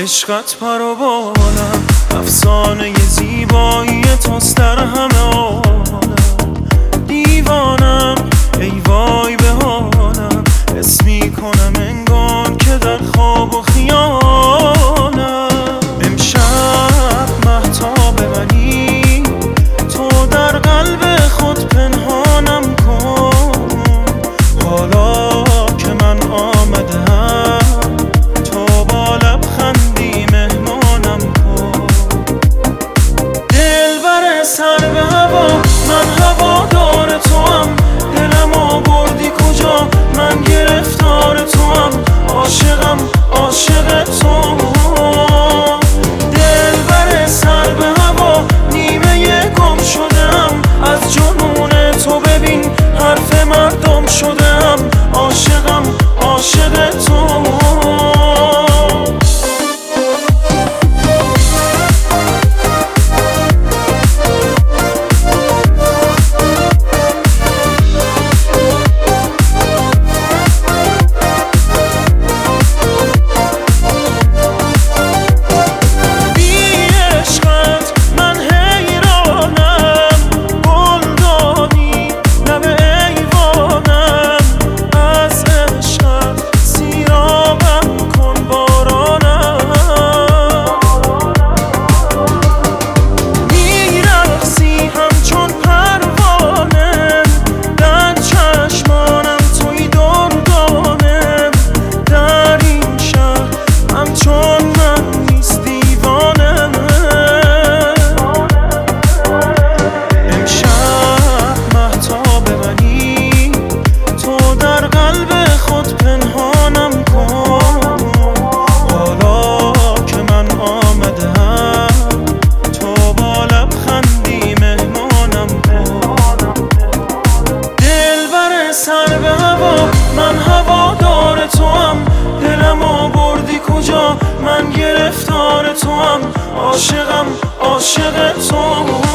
عشقت پروبالم، افسانه زیبایی توست در همه عالم. دیوانم ای وای به حالم، حس میکنم انگار که در خواب و خیالم. امشب مهتاب منی، تو در قلب خود پنهانم کن. حالا که من آمدم، تو با لبخندی مهمانم کن. دلبر سر به هوا، من هوادار توام. دلمو بردی کجا، من گرفتار توام. عاشقم عاشق تو. دلبر سر به هوا، نیمه گم شدم از جنون تو. ببین حرف مردم شدم، عاشقم عاشق تو. سر به هوا، من هوادار توام. دلمو بردی کجا، من گرفتار توام. عاشقم عاشق تو.